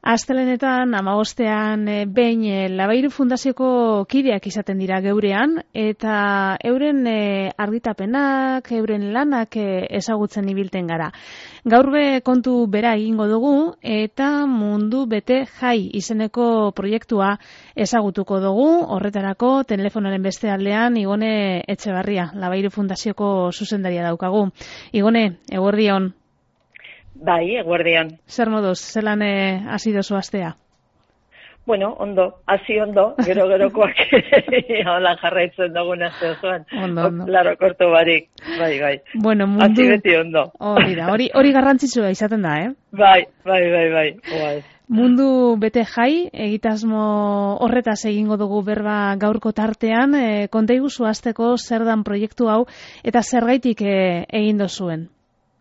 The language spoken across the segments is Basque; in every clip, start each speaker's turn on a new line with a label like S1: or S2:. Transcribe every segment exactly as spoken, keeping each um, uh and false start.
S1: Astelehenetan hamabostean behin Labairu Fundazioko kideak izaten dira geurean eta euren argitapenak, euren lanak ezagutzen ibilten gara. Gaur be kontu bera egingo dugu eta Mundu Bete Jai izeneko proiektua ezagutuko dugu. Horretarako telefonoaren beste aldean Igone Etxebarria, Labairu Fundazioko zuzendaria daukagu. Igone, eguerdion.
S2: Bai, eguerdian.
S1: Zer moduz, zelan hasi dozu astea?
S2: Bueno, ondo, hasi ondo, gero-gerokoak hola jarraitzen dugun aste osoan.
S1: Ondo, ondo.
S2: Laro korto barik, bai, bai.
S1: Bueno, mundu...
S2: Hasi beti ondo.
S1: Hori da, hori, hori garrantzitsua izaten da, eh?
S2: Bai, bai, bai, bai. Oaz.
S1: Mundu Bete Jai, egitasmo horretaz egingo dugu berba gaurko tartean, e, konta iguzu hasteko zer dan proiektu hau eta zergaitik e, egin dozuen.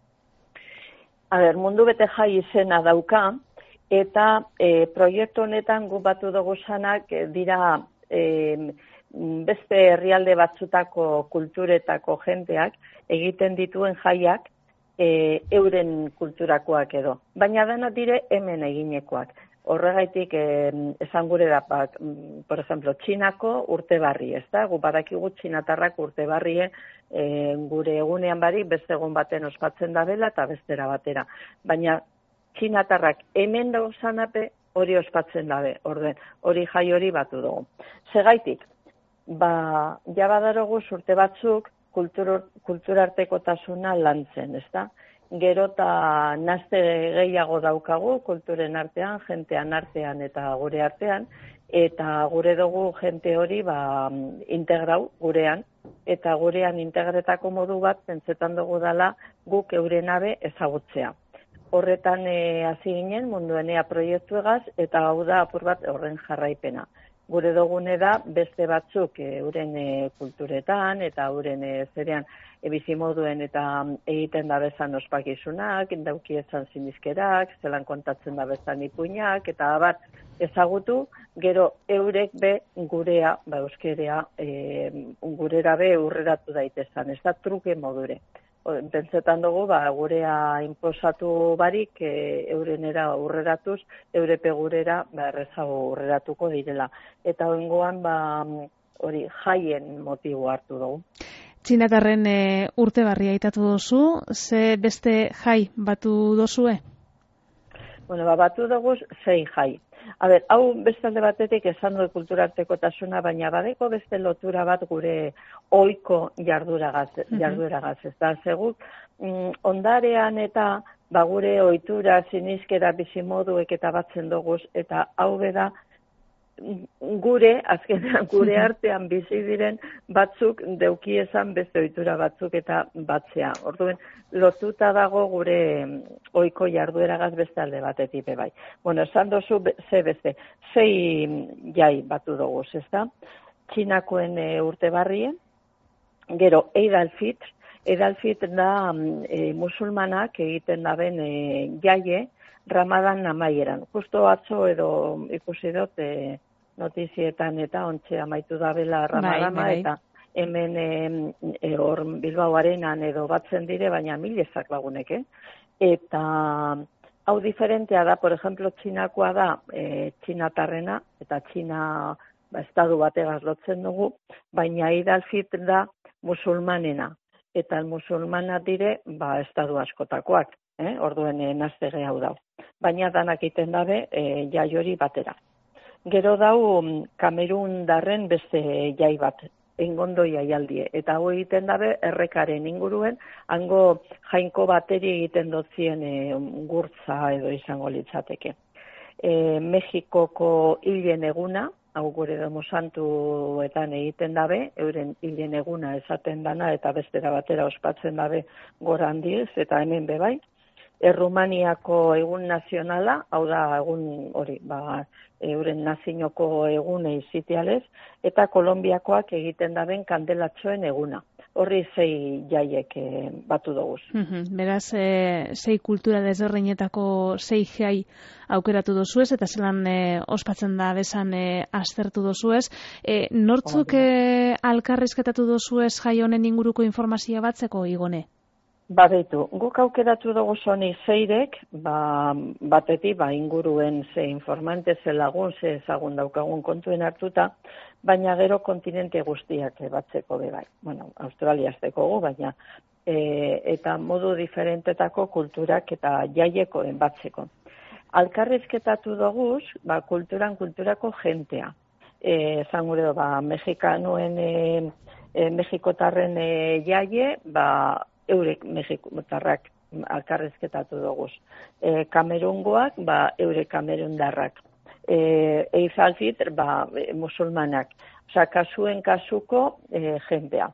S2: A ber, Mundu Bete Jai izena dauka, eta e, proiektu honetan gu batu dugu zanak e, dira e, beste herrialde batzutako kulturetako jenteak egiten dituen jaiak e, euren kulturakoak edo. Baina dena dire hemen eginekoak. Horregaitik eh, esan gure da, bak, por ejemplo, Txinako urte barri, ez da? Gu badakigu txinatarrak urte barrie eh, gure egunean barik beste egun baten ospatzen da bela eta bestera batera. Baina txinatarrak hemen dauzanape hori ospatzen dabe, orden, hori jai hori batu dugu. Segaitik, ba, ja badarogu urte batzuk kultur, kulturartekotasuna lantzen, ez da? Gero eta nazte gehiago daukagu kulturen artean, jentean artean eta gure artean, eta gure dugu jente hori ba, integrau gurean, eta gurean integretako modu bat pentsetan dugu dela guk eurenabe ezagutzea. Horretan e, hasi ginen munduenea proiektu egaz, eta hau da apur bat horren jarraipena. Gure dugune da beste batzuk e, euren e, kulturetan eta euren e, zerean e, bizimoduen eta egiten da bezan ospakizunak, dauki ezan zinizkerak, zelan kontatzen da bezan ipuinak, eta abar ezagutu, gero eurek be gurea, ba euskerea, e, gurera be urreratu daitezan, ez da truke modure. Pentsetan dugu, ba, gurea inposatu barik, e, eurenera urreratuz, eurepe gurera, ba, errezago urreratuko direla. Eta oingoan, ba, hori jaien motibo hartu dugu.
S1: Txinatarren e, urte barria aitatu dozu, ze beste jai batu dozue?
S2: Bueno, ba, batu dugu zei jai. A ber, hau bestalde batetik esan du kulturartekotasuna, baina badeko beste lotura bat gure ohiko jardueragaz, jardueragaz, ez da, seguk, mm, ondarean eta ba, gure ohitura, sinizkera, bizimoduek eta batzen dugu, eta hau beda, gure, azkenean gure artean bizi diren batzuk deuki esan beste ohitura batzuk eta batzea. Orduen, lotuta dago gure ohiko jardueragaz beste alde batetik bai. Bueno, esan dozu ze beste, zei jai batu dugu, ezta? Txinakoen e, urte barrien, gero Eid al-Fitr, Eid al-Fitr da e, musulmanak egiten daben e, jaie Ramadan amaieran. Justo atzo edo ikusi dut e, notizietan eta ontxe amaitu da bela Ramadana, bai, bai. Eta hemen e, hor e, Bilbao Arenan edo batzen dire, baina milezak lagunek, eh? Eta hau diferentea da, por ejemplo, Txinakoa da e, txinatarrena, eta Txina ba, estadu bategaz lotzen dugu, baina Eid al-Fitr da musulmanena, eta musulmana dire ba, estadu askotakoak, eh? Orduen e, naztege hau dau. Baina danak iten dabe e, jai hori batera. Gero dau Kamerun darren beste jai bat, engondo jaialdie. Eta hau egiten dabe errekaren inguruen, hango jainko bateri egiten dotzien e, gurtza edo izango litzateke. E, Mexikoko hilen eguna, hau gure domo santuetan egiten dabe, euren hilen eguna esaten dana eta bestera batera ospatzen dabe gora handiz, eta hemen bebai. Errumaniako egun nazionala, hau da egun hori, ba, euren nazioko egune izitialez, eta Kolombiakoak egiten daben kandelatxoen eguna. Horri zei jaiek e, batu dugu.
S1: Mm-hmm. Beraz, e, zei kultura desberdinetako zei jai aukeratu dozuez, eta zelan e, ospatzen da bezan e, aztertu dozuez. E, nortzuk e, alkarrizketatu dozuez jai honen inguruko informazioa batzeko, Igone?
S2: Badeitu, guk aukeratu dugu soni zeirek, ba, batetik ba, inguruen ze informante, ze lagun, ze ezagun daukagun kontuen hartuta, baina gero kontinente guztiak batzeko be bai. Bueno, Australia azteko gu, baina e, eta modu diferentetako kulturak eta jaiekoen batzeko. Alkarrizketatu dugu, ba, kulturan kulturako jentea. E, zan gure, ba, Mexikanoen, e, e, Mexikotarren e, jaie, ba, eurek Mexikotarrak alkarrizketatu dugu. E, Kamerungoak, ba, eurek Kamerundarrak. E, Eizalfit, ba, e, musulmanak. Osa, kasuen kasuko e, jentea.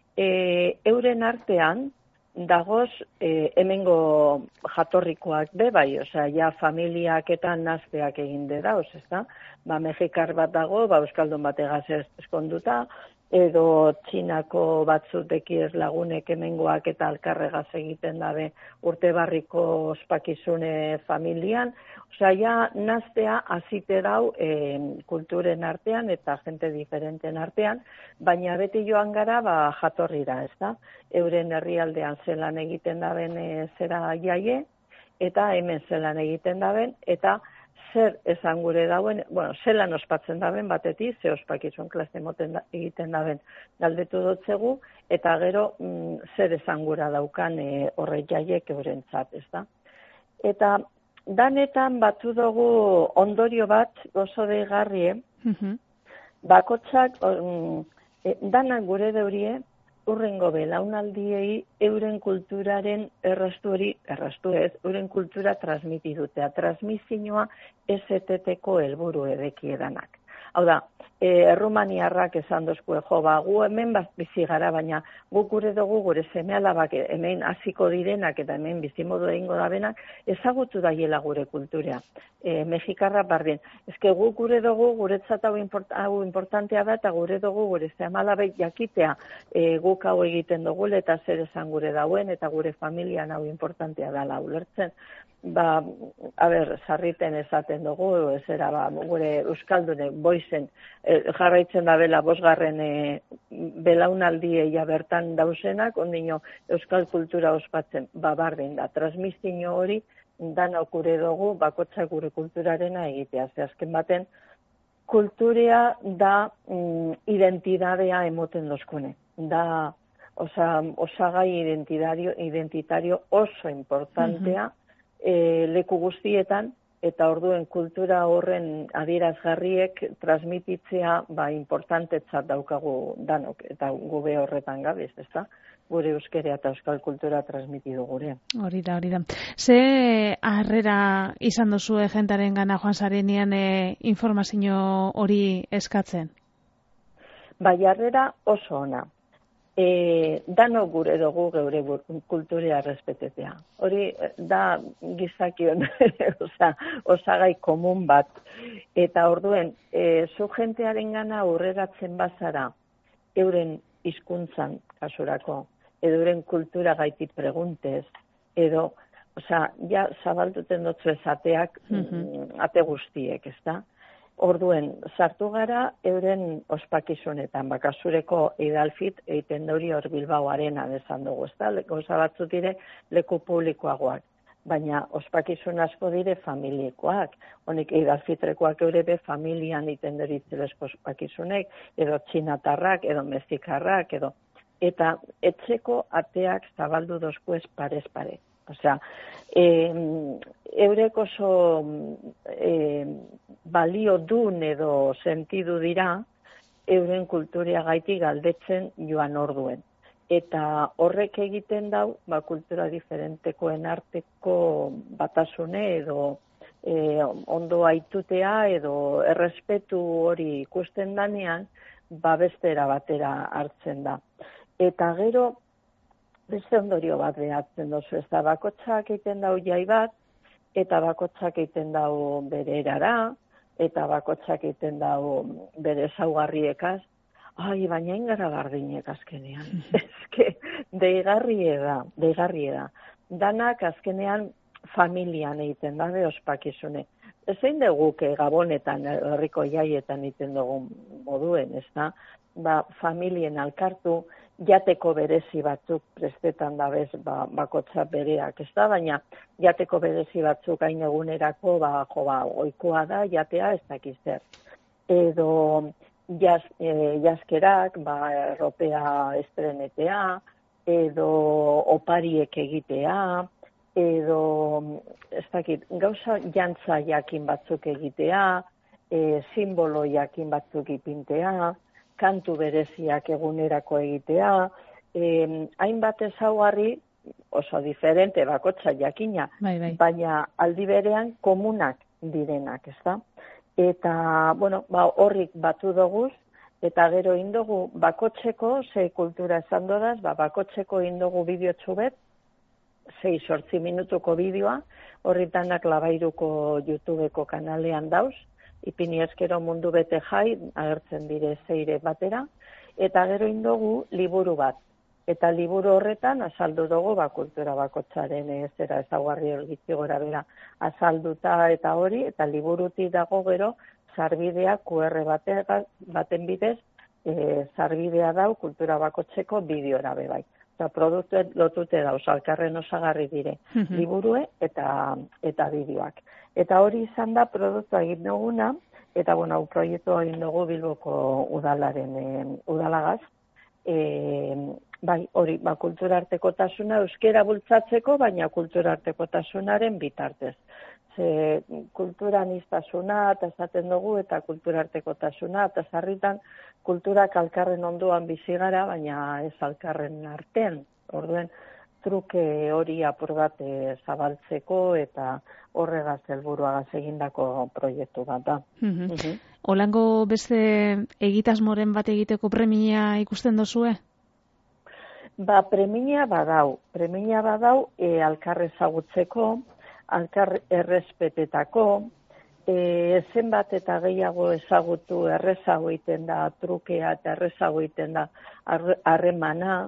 S2: E, euren artean, dagoz, e, hemengo jatorrikoak be, bai, osea, ja familiak eta nazteak egin de dauz, ez da? Ba, Mexikar bat dago, ba, euskaldun bategaz eskonduta, edo txinako batzuteki ez lagunek hemengoak eta alkarregaz egiten dabe urte barriko ospakizune familian. Osea, ja, naztea azite dau e, kulturen artean eta jente diferenten artean, baina beti joan gara ba, jatorrira, ez da? Euren herrialdean zelan egiten daben e, zera jaie, eta hemen zelan egiten daben, eta zer esan gure dauen, bueno, zelan ospatzen daben batetik, ze ospakizun klase moten da, egiten daben galdetu dotzegu, eta gero mm, zer esan gura daukan e, horre jaiek eurentzat, ez da? Eta danetan batu dugu ondorio bat oso deigarrie, mm-hmm. bakotsak um, e, danak gure deurie, urrengo belaunaldiei euren kulturaren errastu hori, errastu ez, euren kultura transmitidutea. Transmisioa ez eteteko helburu edeki edanak. Hau da, e, Errumaniarrak esan dozkue, jo, ba, gu hemen bizi gara, baina gu gure dugu gure seme-alabak hemen hasiko direnak eta hemen bizimodu egingo dabenak, ezagutu daiela gure kulturea. E, Mexikarra bardin. Ezke gu gure dugu, guretzat hau, import, hau importantea da, eta gure dugu gure seme-alabek jakitea e, guk hau egiten dugu, eta zer esan gure dauen, eta gure familian hau importantea dela ulertzen. Ba, a ber, sarriten esaten dugu, ezera, ba, gure euskaldune boizen e, jarraitzen da bela bosgarren e, belaunaldia bertan dausenak, ondino euskal kultura ospatzen, ba, bardin da, transmisio hori dan okure dugu, bakotzak gure kulturarena egitea, ze azken baten, kulturea da mm, identidadea emoten dozkune, da, osa, osagai identitario, identitario oso importantea, uh-huh. E, leku guztietan, eta orduen kultura horren adierazgarriek transmititzea ba, importantetzat daukagu danok, eta gube horretan gabiz, ez da? Gure euskera eta euskal kultura transmitidu gure.
S1: Hori da, hori da. Ze harrera izan duzue jentaren gana joan zarenean e, informazio hori eskatzen?
S2: Bai, harrera oso ona. E, dano gure dugu geure kulturea respetetea. Hori da gizakion osa, osagai komun bat. Eta orduen, e, zu jentearen gana aurreratzen bazara euren hizkuntzan kasurako, edo euren kultura gaitik preguntez, edo, osa, ja zabalduten dutzu ezateak mm-hmm. ate guztiek, ez da? Orduen, sartu gara euren ospakizunetan, bakasureko Eidalfit egiten dori hor Bilbao arena desan dugu, ez da? Gauza batzu dire leku publikoagoak, baina ospakizun asko dire familiekoak. Honek Eidalfitrekoak eure be familian egiten dori zelesko ospakizunek, edo txinatarrak, edo mexikarrak, edo... Eta etzeko ateak zabaldu dozkuez parez pare. Osea, e, eurek oso e, balio dun edo sentidu dira euren kulturia gaiti galdetzen joan orduen. Eta horrek egiten dau, ba, kultura diferentekoen arteko batasune edo e, ondo aitutea edo errespetu hori ikusten danean, ba bestera batera hartzen da. Eta gero, beste ondorio bat behatzen dozu, ez da bakotxak egiten dau jai bat, eta bakotxak egiten dau bere erara, eta bakotxak egiten dau bere zaugarriekaz. Ai, baina ingara bardinek azkenean. Ezke, deigarrie da, deigarrie da. Danak azkenean familian egiten da, be ospakizune. Ezein dugu Gabonetan, herriko jaietan egiten dugu moduen, ez da? ba, familien alkartu, jateko berezi batzuk prestetan da bez, ba, bakotza bereak, ez da, baina jateko berezi batzuk hain egunerako, ba, jo, ba, oikoa da, jatea ez dakiz zer. Edo jaz, e, jazkerak, ba, erropea estrenetea, edo opariek egitea, edo, ez dakit, gauza jantza jakin batzuk egitea, e, simbolo jakin batzuk ipintea, kantu bereziak egunerako egitea, e, hainbat ezaugarri oso diferente bakotza jakina,
S1: bai, bai.
S2: baina aldi berean komunak direnak, ez da? Eta, bueno, ba, horrik batu doguz, eta gero indogu bakotzeko, ze kultura esan dodaz, ba, bakotzeko indogu bideotxu bet, sei sortzi minutuko bideoa, horritanak Labairuko YouTubeko kanalean dauz, ipini eskero mundu bete jai, agertzen dire zeire batera, eta gero indogu liburu bat. Eta liburu horretan azaldu dugu ba, kultura bakotzaren ez zera ezaugarri olgitzi gora bera azalduta eta hori, eta liburuti dago gero sarbidea Q R bate, baten bidez, e, sarbidea dau kultura bakotzeko bideora be bai. Eta produktu lotute dauz, alkarren osagarri dire, mm-hmm. liburue eta eta bideoak. Eta hori izan da produktua egin duguna, eta bueno, proiektu egin dugu Bilboko udalaren e, udalagaz, e, bai, hori, ba, kultura artekotasuna euskera bultzatzeko, baina kultura artekotasunaren bitartez. Ze kultura aniztasuna, eta esaten dugu, eta kultura artekotasuna, eta sarritan kulturak alkarren ondoan bizi gara, baina ez alkarren artean. Orduen, truke hori apur bat e, zabaltzeko eta horregaz helburuagaz egindako proiektu bat da.
S1: Mm-hmm. Mm-hmm. Holango beste egitasmoren bat egiteko premia ikusten dozue?
S2: Ba, premia badau. Premia badau e, alkar ezagutzeko, alkar errespetetako, e, zenbat eta gehiago ezagutu errezago iten da trukea eta errezago iten da harremana,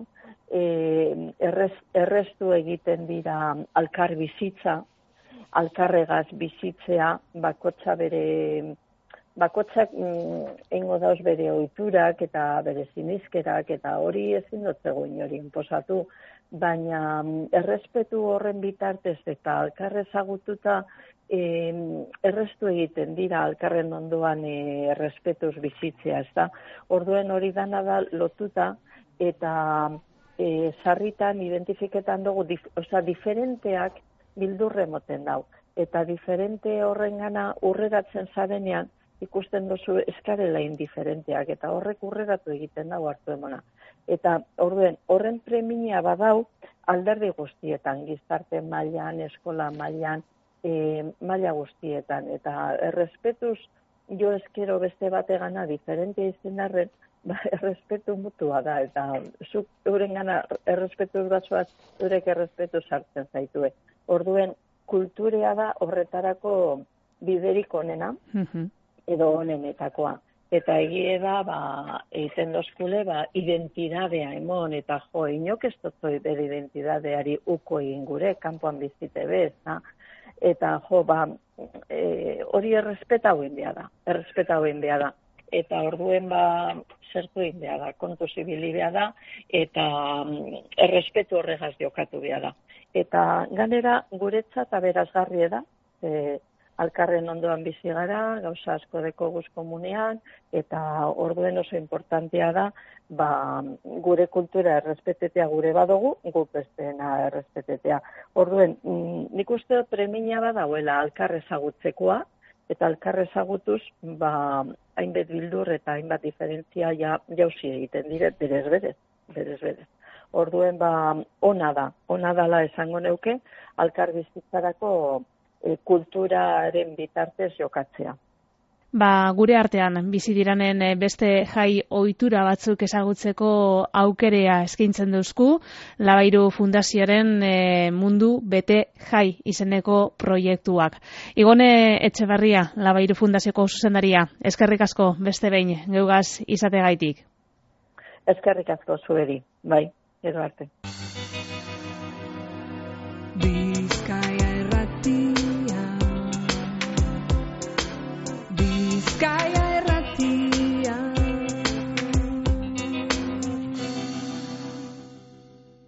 S2: e, errez, erreztu egiten dira alkar bizitza, alkarregaz bizitzea, bakotza bere, bakotzak eingo dauz bere ohiturak eta bere sinizkerak eta hori ezin dotzego inori inposatu, baina errespetu horren bitartez eta alkar ezagututa e, errestu egiten dira alkarren ondoan e, errespetuz bizitzea, ez da? Orduen hori dana da lotuta eta e, sarritan identifiketan dugu, dif, oza, diferenteak bildurre moten dau. Eta diferente horrengana urreratzen zarenean, ikusten duzu eskarela indiferenteak, eta horrek urreratu egiten dago hartu emona. Eta orduen, horren premia badau alderdi guztietan, gizarte mailan, eskola mailan, e, maila guztietan. Eta errespetuz, jo eskero beste bategana diferentea izan arren, ba, errespetu mutua da, eta zuk euren gana errespetu bazoaz, eurek errespetu sartzen zaitue. Orduen, kulturea da horretarako biderik onena, mm-hmm. edo honenetakoa. Eta egie da, ba, egiten dozkule, ba, identidadea emon, eta jo, inok ez dozoi bere identidadeari uko egin gure, kanpoan bizite bez, na? Eta jo, ba, e, hori errespeta hoen beha da, errespeta hoen beha da. Eta orduen, ba, zertu egin beha da, kontu zibili beha da, eta mm, errespetu horregaz jokatu beha da. Eta ganera guretzat aberazgarri da, e, alkarren ondoan bizi gara, gauza asko deko guz komunean, eta orduen oso importantea da, ba, gure kultura errespetetea gure badugu, guk bestena errespetetea. Orduen, nik uste premia badauela alkar ezagutzekoa, eta alkar ezagutuz, ba, hainbat bildur eta hainbat diferentzia ja, jauzi egiten dire, berez berez, berez berez. Orduen, ba, ona da, ona dala esango neuke, alkar bizitzarako E, kulturaren bitartez jokatzea.
S1: Ba, gure artean, bizi diranen beste jai ohitura batzuk ezagutzeko aukerea eskaintzen duzku, Labairu Fundazioaren e, mundu bete jai izeneko proiektuak. Igone Etxebarria, Labairu Fundazioko zuzendaria, eskerrik asko beste behin, geugaz izategaitik.
S2: Eskerrik asko zueri, bai, edo arte.